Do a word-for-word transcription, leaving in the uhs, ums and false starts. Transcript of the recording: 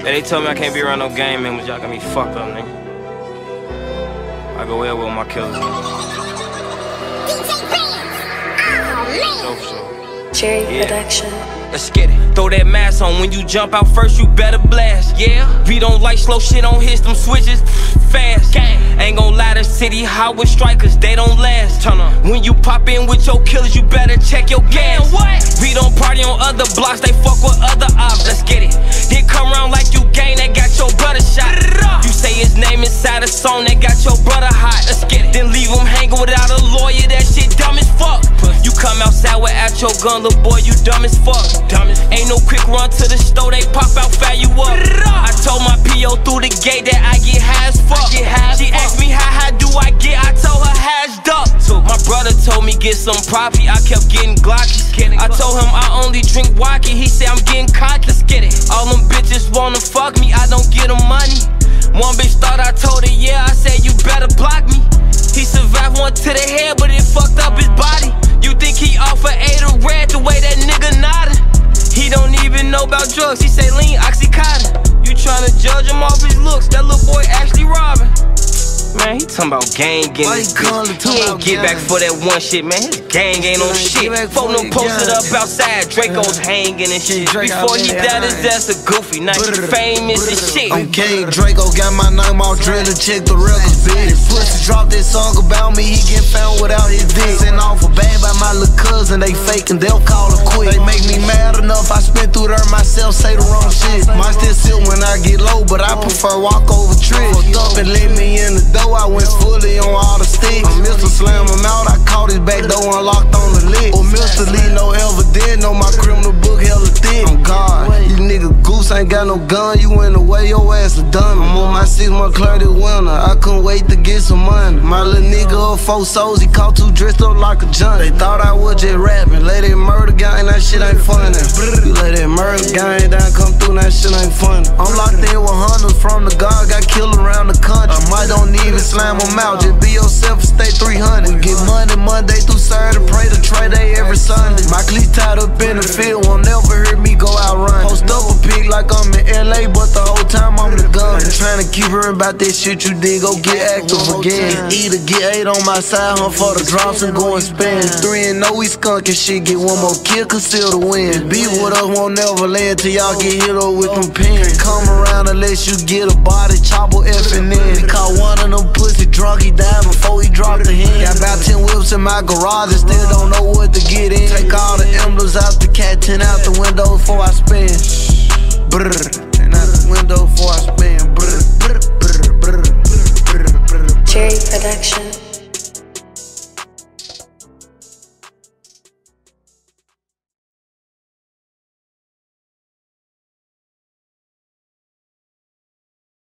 Hey, they told me I can't be around no game members. Y'all got me fucked up, nigga. I go well with my killers, nigga. So, so. Cherry Yeah. Production. Let's get it. Throw that mask on. When you jump out first, you better blast. Yeah. We don't like slow shit on hits, them switches fast. Gang. Ain't gon' lie, the city hot with strikers, they don't last. Turn on. When you pop in with your killers, you better check your gas. What? We don't party on other blocks, they fuck with other ops. Let's get it. Then come around like you gang, they got your brother shot. You say his name inside a song, they got your brother hot. Let's get it. Then leave him hanging without a lawyer, that shit dumb as fuck. You come outside without your gun, little boy, you dumb as fuck. Ain't no quick run to the store, they pop out, fire you up. I told my P O through the gate that I get high as fuck. She asked me how high do I get, I told her hashed up. My brother told me get some profit, I kept getting glocky. I told him I only drink vodka, he said I'm getting cocky. Let's get it. All them bitches wanna fuck me, I don't get them money. One bitch thought I told her yeah, I said you better block me. He survived one to the head, but it fucked up his body. You think he off for eight or red the way that nigga nodded? He don't even know about drugs, he say lean Oxycontin. You tryna judge him off his looks, that little boy actually robbing. Man, he talking about gang getting his bitch. He ain't get back for that one shit, man. His gang ain't on shit. Phone them posted up outside, Draco's hanging and shit. Before he died, his ass a goofy. Now he famous and shit. I'm King Draco, got my name all drilled, check the records, bitch. Pussy dropped that song about me, he get found without his dick. Sent off a bag by my little cousin, they faking, they'll call it quick. They make me mad enough, I spin through there myself, say the wrong shit. Might still sit when I get low, but I prefer walk over tricks. Fucked up and let me in the door, I went fully on all the sticks. I'm Mister Slam him out, I caught his back door unlocked on the lick. Or Mister Lee, no evidence, know my criminal book hella thick. I'm God, you nigga goose ain't got no gun, you in the way, your ass a dummy. I'm on my six month clear this winter, I couldn't wait to get some money. My little nigga up four souls, he caught two dressed up like a junkie. They thought I was just rapping, lay that murder gang, that shit ain't funny. You lay that murder gang down, come through, that shit ain't funny. I'm locked in with hunters from the guard, got killed around the country. I might don't even slam them out, just be yourself and stay three hundred. We get money Monday through Saturday, pray to trade day every Sunday. My cleats tied up in the field, won't never hear me go out running. Post up a pig like I'm in L A, but the whole time I'm the gun. Trying to keep her about that shit you did, go get active again. Either get eight on my side, hunt for the drops and go and spend. Three and no, we skunk and shit, get one more kill, conceal the win. Beef with us won't never land till y'all get hit up with them pins. Come around unless you get a body, chopper effing in. Caught one of them pussy drunk, he died before he dropped the hand. Got about ten whips in my garage and still don't know what to get in. Take all the emblems out the cat, ten out the window before I spin. Brrr, ten out the window before I spin. Brrr, brrr, brrr, brrr, brrr, brrr, brrr. Cherry Production.